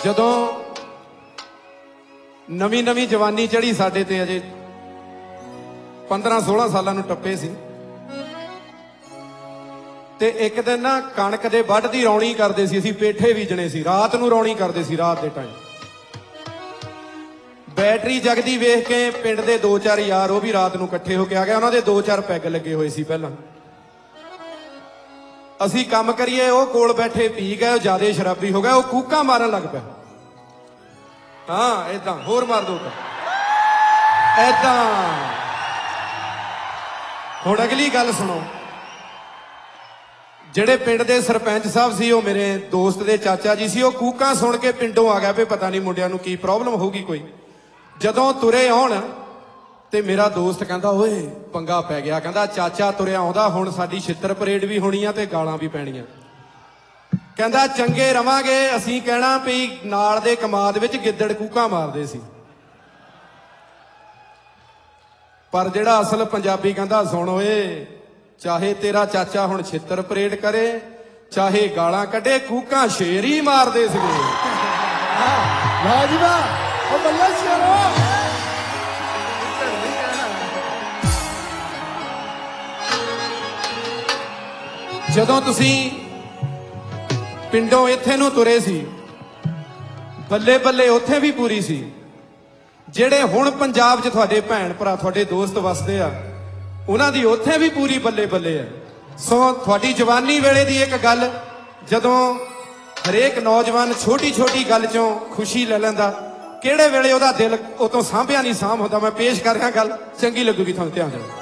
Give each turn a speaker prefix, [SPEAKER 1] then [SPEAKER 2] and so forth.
[SPEAKER 1] ਜਦੋਂ ਨਵੀਂ ਨਵੀਂ ਜਵਾਨੀ ਚੜੀ ਸਾਡੇ ਤੇ ਅਜੇ 15-16 ਸਾਲਾਂ ਨੂੰ ਟੱਪੇ ਸੀ ਤੇ ਇੱਕ ਦਿਨ ਨਾ ਕਣਕ ਦੇ ਵੱਢ ਦੀ ਰੌਣੀ ਕਰਦੇ ਸੀ ਅਸੀਂ, ਪੇਠੇ ਬੀਜਣੇ ਸੀ, ਰਾਤ ਨੂੰ ਰੌਣੀ ਕਰਦੇ ਸੀ। ਰਾਤ ਦੇ ਟਾਈਮ ਬੈਟਰੀ ਜਗਦੀ ਵੇਖ ਕੇ ਪਿੰਡ ਦੇ 2-4 ਯਾਰ ਉਹ ਵੀ ਰਾਤ ਨੂੰ ਇਕੱਠੇ ਹੋ ਕੇ ਆ ਗਏ। ਉਹਨਾਂ ਦੇ 2-4 ਪੈਗ ਲੱਗੇ ਹੋਏ ਸੀ। ਪਹਿਲਾਂ ਅਸੀਂ ਕੰਮ ਕਰੀਏ, ਉਹ ਕੋਲ ਬੈਠੇ ਪੀ ਗਏ, ਉਹ ਜ਼ਿਆਦਾ ਸ਼ਰਾਬੀ ਹੋ ਗਿਆ, ਉਹ ਕੂਕਾਂ ਮਾਰਨ ਲੱਗ ਪਿਆ। ਹਾਂ ਏਦਾਂ ਹੋਰ ਮਾਰ ਦੋ ਤਾਂ ਏਦਾਂ। ਹੁਣ ਅਗਲੀ ਗੱਲ ਸੁਣੋ। ਜਿਹੜੇ ਪਿੰਡ ਦੇ ਸਰਪੰਚ ਸਾਹਿਬ ਸੀ, ਉਹ ਮੇਰੇ ਦੋਸਤ ਦੇ ਚਾਚਾ ਜੀ ਸੀ। ਉਹ ਕੂਕਾਂ ਸੁਣ ਕੇ ਪਿੰਡੋਂ ਆ ਗਿਆ ਵੀ ਪਤਾ ਨਹੀਂ ਮੁੰਡਿਆਂ ਨੂੰ ਕੀ ਪ੍ਰੋਬਲਮ ਹੋਊਗੀ ਕੋਈ। ਜਦੋਂ ਤੁਰੇ ਆਉਣ ਤੇ ਮੇਰਾ ਦੋਸਤ ਕਹਿੰਦਾ ਓਏ ਪੰਗਾ ਪੈ ਗਿਆ। ਕਹਿੰਦਾ ਚਾਚਾ ਤੁਰਿਆ ਆਉਂਦਾ, ਹੁਣ ਸਾਡੀ ਛਿੱਤਰ ਪਰੇਡ ਵੀ ਹੋਣੀ ਆ ਤੇ ਗਾਲਾਂ ਵੀ ਪੈਣੀਆਂ। ਕਹਿੰਦਾ ਚੰਗੇ ਰਵਾਂਗੇ, ਅਸੀਂ ਕਹਿਣਾ ਵੀ ਨਾਲ ਦੇ ਕਮਾਦ ਵਿੱਚ ਗਿੱਦੜ ਕੂਕਾਂ ਮਾਰਦੇ ਸੀ। ਪਰ ਜਿਹੜਾ ਅਸਲ ਪੰਜਾਬੀ ਕਹਿੰਦਾ ਸੁਣ ਓਏ, ਚਾਹੇ ਤੇਰਾ ਚਾਚਾ ਹੁਣ ਛਿੱਤਰ ਪਰੇਡ ਕਰੇ, ਚਾਹੇ ਗਾਲਾਂ ਕੱਢੇ, ਕੂਕਾਂ ਸ਼ੇਰ ਹੀ ਮਾਰਦੇ ਸੀਗੇ।
[SPEAKER 2] ਵਾਹ ਜੀ ਵਾਹ, ਉਹ ਬੱਲਾ ਸ਼ੇਰੋ।
[SPEAKER 1] ਜਦੋਂ ਤੁਸੀਂ ਪਿੰਡੋਂ ਇੱਥੇ ਨੂੰ ਤੁਰੇ ਸੀ, ਬੱਲੇ ਬੱਲੇ ਉੱਥੇ ਵੀ ਪੂਰੀ ਸੀ। ਜਿਹੜੇ ਹੁਣ ਪੰਜਾਬ 'ਚ ਤੁਹਾਡੇ ਭੈਣ ਭਰਾ ਤੁਹਾਡੇ ਦੋਸਤ ਵਸਦੇ ਆ, ਉਹਨਾਂ ਦੀ ਉੱਥੇ ਵੀ ਪੂਰੀ ਬੱਲੇ ਬੱਲੇ ਆ। ਸੋ ਤੁਹਾਡੀ ਜਵਾਨੀ ਵੇਲੇ ਦੀ ਇੱਕ ਗੱਲ, ਜਦੋਂ ਹਰੇਕ ਨੌਜਵਾਨ ਛੋਟੀ ਛੋਟੀ ਗੱਲ 'ਚੋਂ ਖੁਸ਼ੀ ਲੈ ਲੈਂਦਾ, ਕਿਹੜੇ ਵੇਲੇ ਉਹਦਾ ਦਿਲ ਉਹ ਤੋਂ ਸਾਂਭਿਆ ਨਹੀਂ ਸਾਂਭ ਹੁੰਦਾ। ਮੈਂ ਪੇਸ਼ ਕਰ ਰਿਹਾ ਗੱਲ, ਚੰਗੀ ਲੱਗੂਗੀ ਤੁਹਾਨੂੰ, ਧਿਆਨ ਦਿਓ।